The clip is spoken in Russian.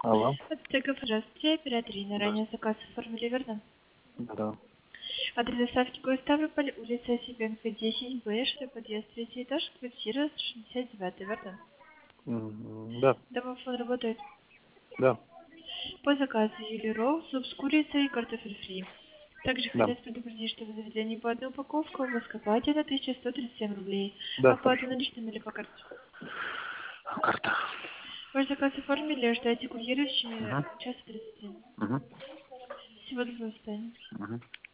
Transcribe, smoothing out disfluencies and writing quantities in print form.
Алло. Циков, здравствуйте, оператор Инна. Да. Ранее заказ оформили, верно? Да. Адрес доставки город Ставрополь, улица Осипенко, 10Б, подъезд, третий этаж, квартира 69, верно? Да. Домофон работает. Да. По заказу Юлии Роу, суп с курицей и картофель фри. Также Да. хотят предупредить, что в заведении по одной упаковке у вас оплате на 1137 рублей. Да, Оплата хорошо. наличными или по карте? Карта. Ваш заказ оформили, ждайте курьера в Угу. течение часа 30. Угу. Всего доброго, до свидания. Угу.